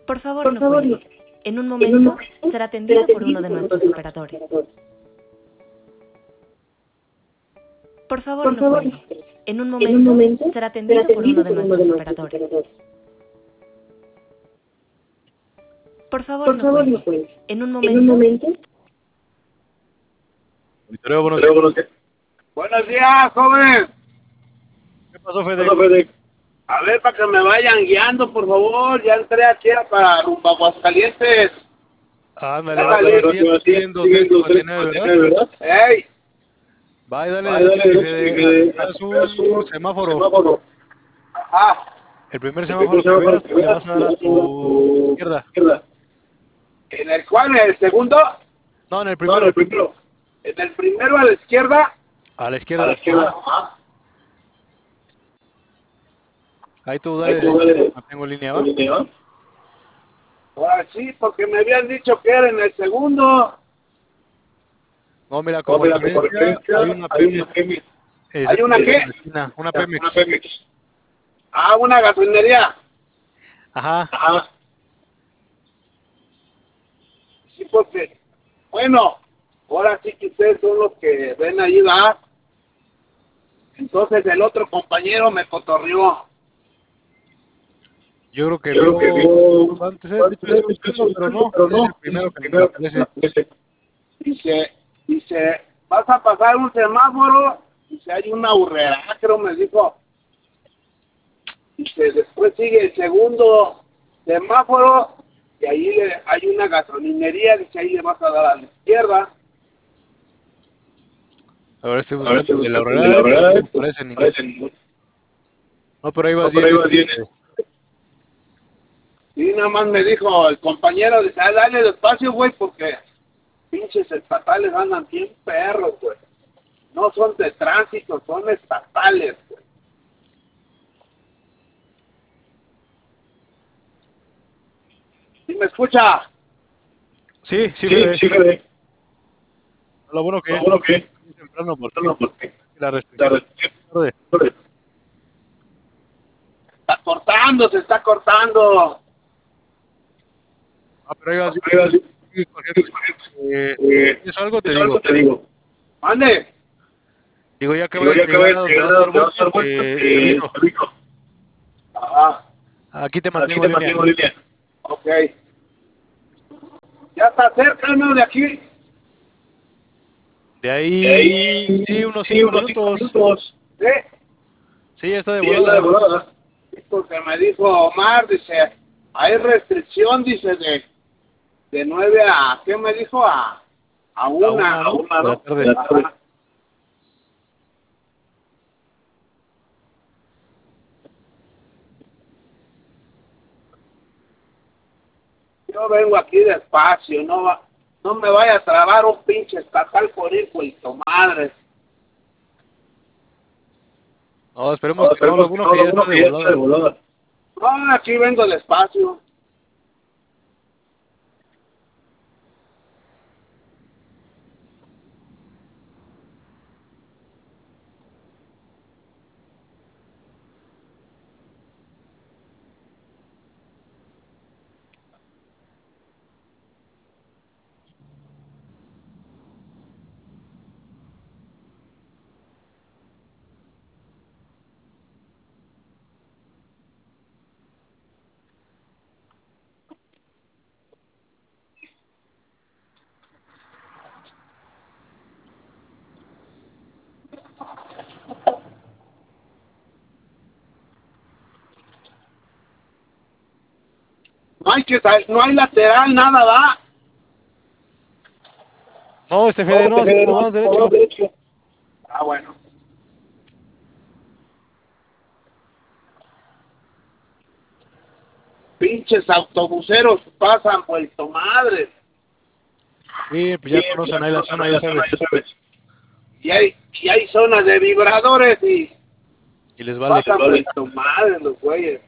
Por favor, no cuelgue. En un momento será atendido por uno de nuestros operadores. Por favor, no cuelgue. En un momento será atendido por uno de nuestros operadores. Por favor, no cuelgue. En un momento... Buenos días. Buenos días, joven. ¿Qué pasó, Fede? A ver, para que me vayan guiando, por favor. Ya entré aquí para rumbo a Aguascalientes. Ándale, vas siguiendo 359, ¿verdad? ¡Ey! Va, dale, Fede. Haz un semáforo. Ajá. El primer semáforo que veas, te vas a dar a tu izquierda. ¿En el cual? ¿En el segundo? No, en el primero. En el primero a la izquierda. A la izquierda. Ajá. Ahí tú dale. Mantengo en línea, ¿va? Ahora sí, porque me habían dicho que era en el segundo. No, mira, como referencia, hay una Pemex. ¿Hay una qué? Una Pemex. Ah, una gasolinería. Ajá. Sí, porque, bueno, ahora sí que ustedes son los que ven ahí, ¿verdad? Entonces el otro compañero me cotorrió. Yo creo que vio antes, de hecho, estoy buscando, pero no, es el primero que me aparece. Dice, vas a pasar un semáforo, dice, hay una burrera, creo me dijo. Dice, después sigue el segundo semáforo, y ahí hay una gasolinería, dice, ahí le vas a dar a la izquierda. Ahora estoy buscando el de la Aurrera, pero no me aparece ninguno. No, pero ahí vas bien. Y nada más me dijo el compañero, dice, dale despacio, güey, porque pinches estatales andan bien perros, güey. No son de tránsito, son estatales, güey. ¿Sí me escucha? Sí, Fede. Lo bueno que es temprano porque la restricción tarde. Se está cortando. Ah, pero ahí vas bien. ¿Es algo? Te digo. ¿Mande? Digo, ya que vayas a llegar a donde vas a dar vuelta, te aviso. Ajá. Aquí te mantengo en línea. Ok. Ya está cerca, ¿no? De aquí. De ahí, sí, unos 5 minutos. ¿Sí? Sí, ya está de volada. Porque me dijo Omar, dice, hay restricción, dice, de 9 a, ¿qué me dijo? A una, ¿No? De la ¿no? tarde. Ajá. Yo vengo aquí despacio, no me vaya a trabar un pinche estatal por ir, pues, tu madre. No, esperemos que no, lo bueno que ya está de volada. No, aquí vengo despacio. No hay lateral, nada, ¿va? No, Fede, no, vamos derecho. Ah, bueno. Pinches autobuseros pasan, vuelto madre. Sí, pues ya conocen ahí la zona, ya sabes. Y hay zonas de vibradores y Y les vale. pasan vuelto madre los güeyes.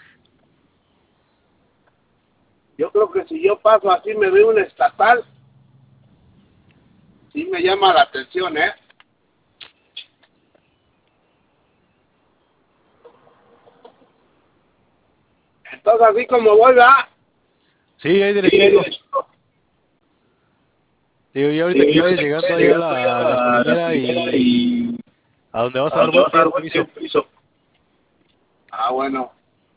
Yo creo que si yo paso así me veo un estatal, sí me llama la atención, ¿eh? Entonces así como voy, ¿va? Sí, ahí derechito. Digo, y ahorita que vayas llegando ahí a la gasolinera y a donde vas a dar vuelta, ya te aviso. Ah, bueno.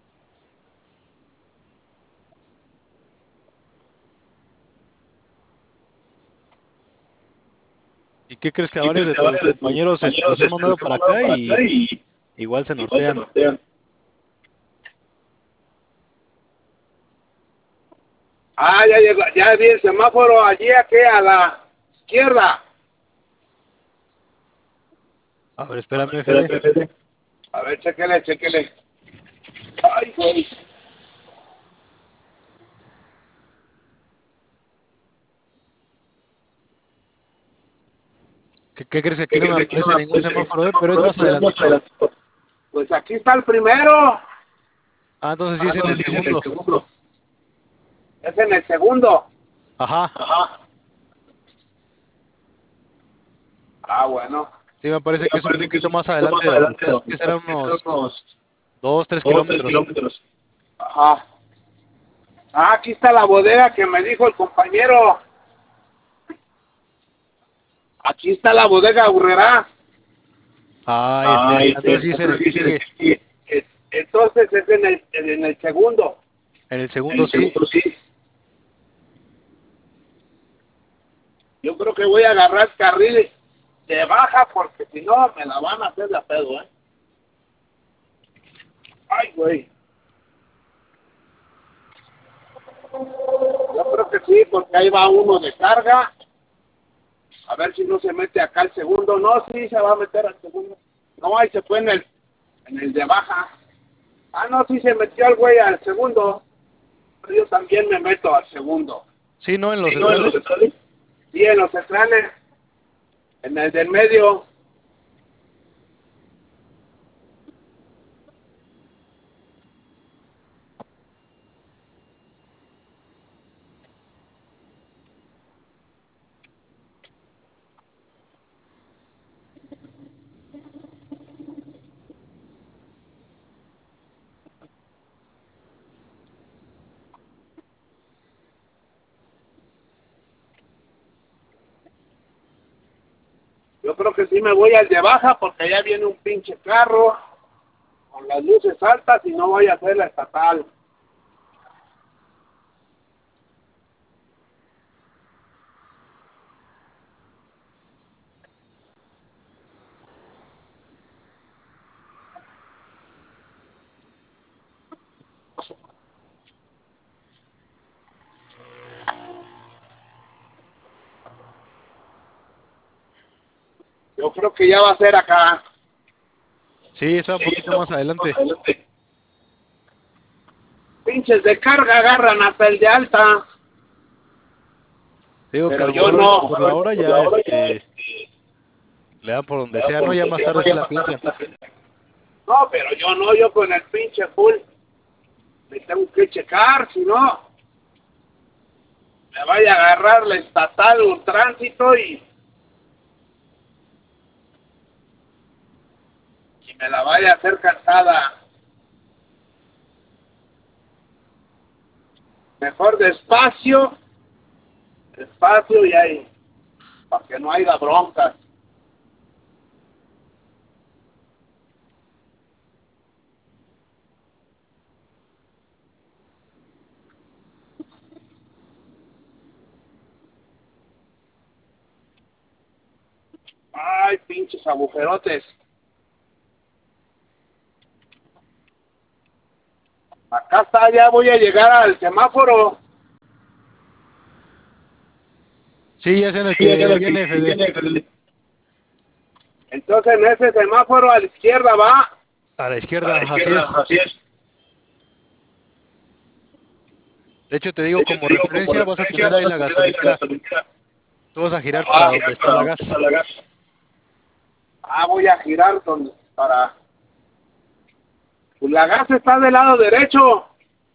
¿Y qué crees que a varios de tus compañeros los han mandado para acá y igual se nortean? Ah, ya llegó, ya vi el semáforo allí, aquí a la izquierda. A ver, espérame, Fede. A ver, chéquele. Ay, güey. ¿Qué crees que aquí no me aparece ningún semáforo, pero es más adelantito? Pues aquí está el primero. Ah, entonces sí es en el segundo. Es en el segundo. Ajá. Ah, bueno. Sí, me parece que es un poquito más adelante de donde estás, que serán unos 2, 3 kilómetros. Ajá. Ah, aquí está la bodega que me dijo el compañero. Aquí está la bodega Aurrera. Entonces sí es en el que sigue. Entonces es en el segundo. En el segundo sí. Yo creo que voy a agarrar carril de baja porque si no me la van a hacer de a pedo, ¿eh? Ay, güey. Yo creo que sí, porque ahí va uno de carga. A ver si no se mete acá el segundo. No, sí, se va a meter al segundo. No, ahí se fue en el de baja. Ah, no, sí se metió el güey al segundo. Pero yo también me meto al segundo. Sí, ¿no? En los centrales. Sí, en los centrales. En el del medio. Yo creo que sí me voy al de baja porque ya viene un pinche carro con las luces altas y no voy a hacer la estatal. Yo creo que ya va a ser acá. Sí, está un poquito más adelante. Pinches de carga agarran hasta el de alta. Te digo que a Pero lo yo mejor no. ahorita por la hora ya le dan por donde sea, ¿no? Ya más tarde sí la piensan. No, pero yo no, yo con el pinche full. Me tengo que checar, si no, me vaya a agarrar la estatal o tránsito y me la vaya a hacer cansada. Mejor despacio y ahí, para que no haya broncas. Ay, pinches agujerotes. Acá está, ya voy a llegar al semáforo. Sí, ya sé en el que viene, Fede. Entonces en ese semáforo a la izquierda va. A la izquierda, así es. De hecho, te digo, como referencia, vas a tener ahí la gasolinera. Tú vas a girar para donde está la gas. Ah, voy a girar para... Pues la gas está del lado derecho.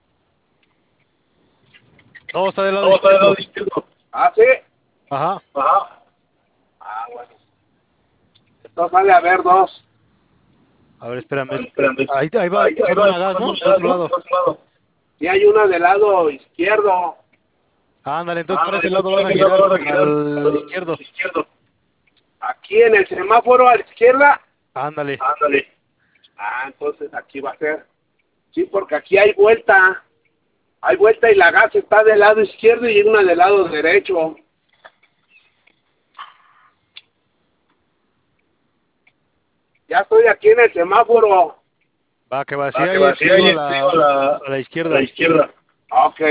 No, está del lado izquierdo. Ah, sí. Ajá. Ah, bueno. Entonces sale a ver dos. A ver, espérame. Ahí va a pasar una gas, ¿no? Del otro lado. Y hay una del lado izquierdo. Ándale, entonces para ese lado vas a girar al izquierdo. Aquí en el semáforo a la izquierda. Ándale. Ah, entonces aquí va a ser. Sí, porque aquí hay vuelta. Hay vuelta y la gas está del lado izquierdo y una del lado derecho. Ya estoy aquí en el semáforo. Va, que va, sí, ahí a la izquierda. Ok.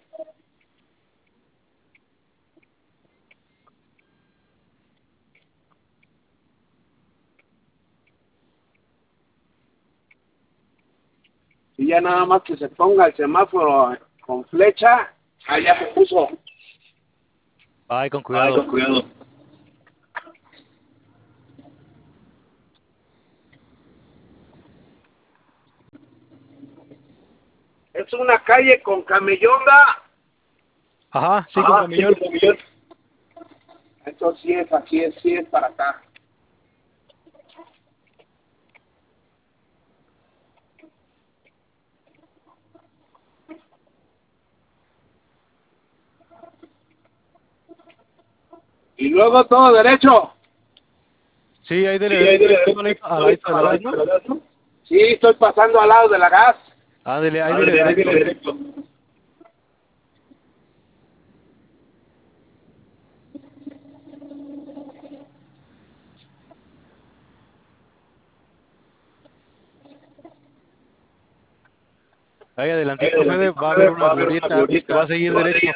Y ya nada más que se ponga el semáforo con flecha, allá se puso. Ay, con cuidado. Es una calle con camellonda. Ajá, sí, con camellón. Esto sí es, aquí es, sí es para acá. Y luego todo derecho. Sí, ahí derecho, al lado de la gas, ¿no? Sí, estoy pasando al lado de la gas. Ándale, ahí derecho. Ahí adelantito, Fede, va a haber una glorieta que va a seguir derecho.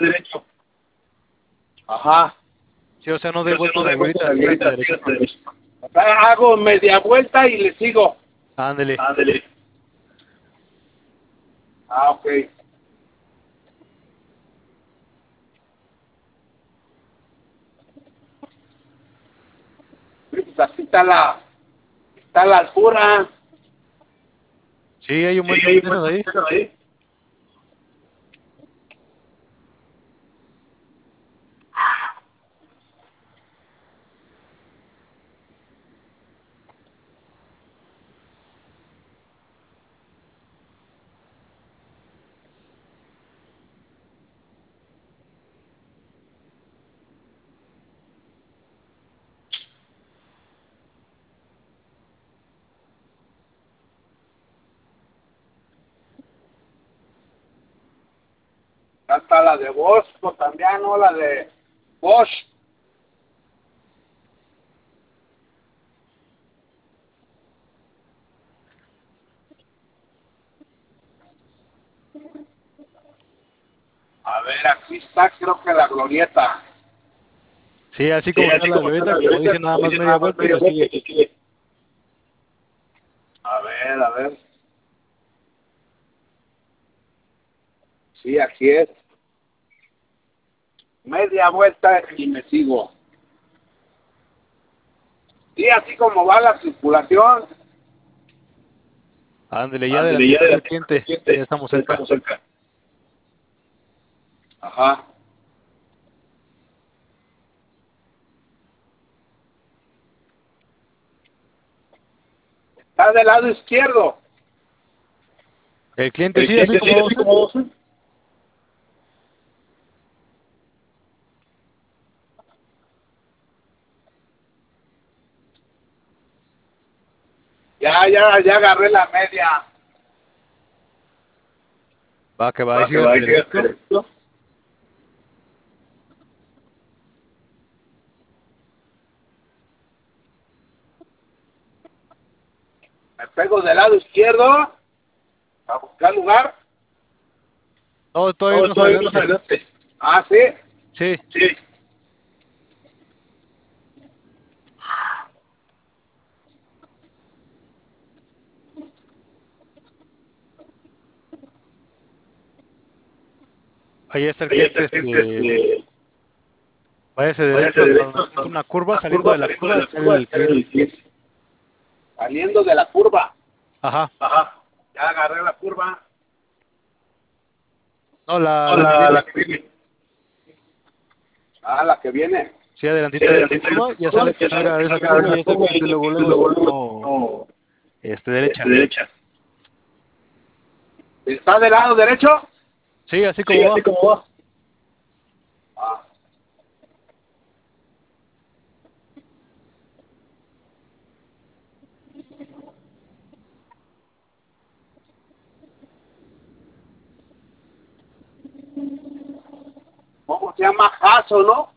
Ajá. Sí, o sea, no dé vuelta a la glorieta, sigue hasta derecho. Acá hago media vuelta y le sigo. Ándale. Ah, ok. Pues aquí está la altura. Sí, hay un buen de ahí. Hasta la de Bosch, pues también, ¿no? La de Bosch. A ver, aquí está, creo que la glorieta. Sí, así como está la glorieta, como dice nada más media vuelta y le sigue. A ver. Sí, aquí es. Media vuelta y me sigo. Sí, así como va la circulación. Ándale, ya adelantito el cliente, ya estamos cerca. Ajá. Está del lado izquierdo. El cliente sí, así como... Ya agarré la media. Va, que va, ahí sigue derecho. Me pego del lado izquierdo a buscar lugar. No, todavía más adelante. Ah, sí. Sí. Ahí está el cliente, váyase derecho hasta una curva, saliendo de la curva está el cliente. Saliendo de la curva. Ajá. Ya agarré la curva. No, la que viene. Ah, la que viene. Sí, adelantito de esa curva, ya sale que salga de esa curva y ya está el cliente luego, derecha. ¿Está del lado derecho? Sí, así como va. Así como va. Ah. ¿Cómo se llama? Jaso, ¿no?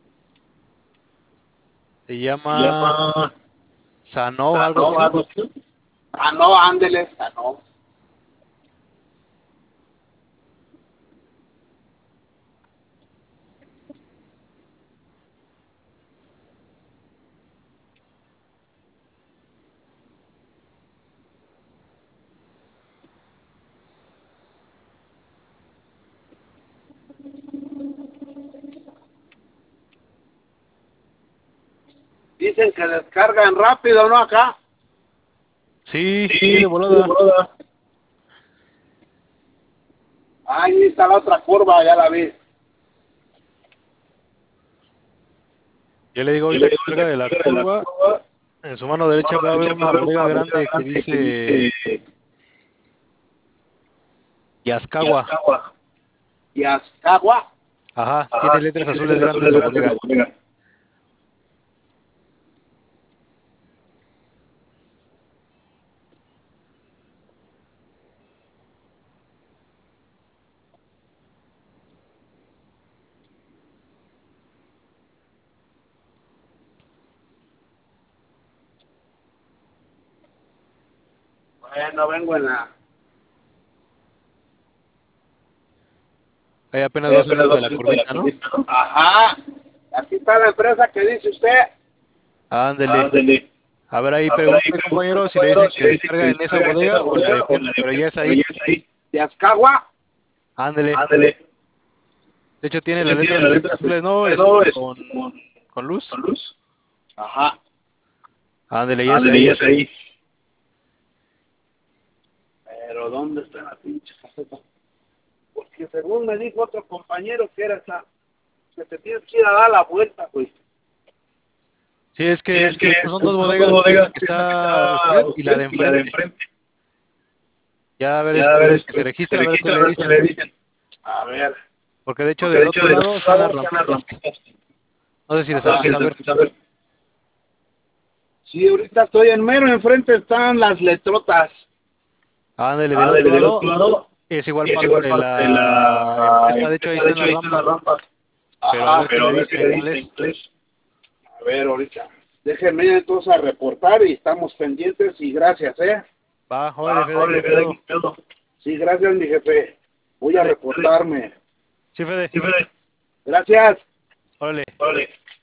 Se Se llama llama Sanó, algo así, Sanó, ¿no? algo así. Ah, no, ándele, ah, no. Dicen que descargan rápido, ¿no? Acá. Sí, Sí, sí, de sí, volada. volada. Ahí está la otra curva, ya la vi. Yo le digo Yo ahorita le que digo salga de la de la curva, curva, en su mano en su derecha mano va a haber derecha va una a haber bodega una bodega grande que grande que dice dice Yascagua. Yascagua. Y Azcagua. Ajá, tiene Ajá, letras tiene azules letras grandes azules la grandes la bodega. bodega. Bueno, vengo en la... Hay apenas Hay 2 apenas minutos de 2 la minutos de la curvita, ¿no? curvita, ¿no? Ajá. Aquí está la empresa que dice usted. Ándele. Ándele. A ver, ahí A ver, ahí pregúntale, pregunta, compañero, si le compañero, dicen si que le dicen que descarga en esa descarga en esa bodega o en la de bodega o en la enfrente, de pero ya es frente, pero ahí. ya es ahí. ¿De Azcagua? Ándele. Ándele. De hecho, tiene De las hecho, tiene letras las letras azules, ¿no? no es Con luz. con luz. Ajá. Ándele, ya es Ándele, ya ahí. es ahí. Pero ¿dónde está la pinche caseta? Porque según me dijo otro compañero que era esa, que te tienes que ir a dar la vuelta, pues. Sí, es Sí, que es que son dos son dos bodegas, que es la bodegas, que que es la que está está usted y la usted de y la de enfrente. enfrente. Ya a ver, Ya a ver, que se se registra, a ver qué registra, a le ver qué dicen. le dicen. A ver. Porque de hecho Porque del de hecho otro del lado otro están las lado están las rampitas. rampitas. No sé si les Ajá. alcanza a ver. A ver. Sí, ahorita estoy en mero enfrente, están las letrotas. Ándele, del otro Ándele, del lado otro lado es igual es parte igual de parte de la la empresa. De hecho, ahí empresa. De están hecho, las ahí están las rampas. rampas. Pero a Ajá. ver qué Pero le a ver dice qué en le dice inglés. en inglés. A ver, ahorita. Déjenme ir entonces a reportar y estamos pendientes y gracias, ¿eh? Va, órale, Fede, Órale, qué Fede, pedo. qué pedo. Sí, gracias, mi jefe. Voy a Dale. reportarme. Sí, Fede. Sí, Fede. Gracias. Órale. Órale.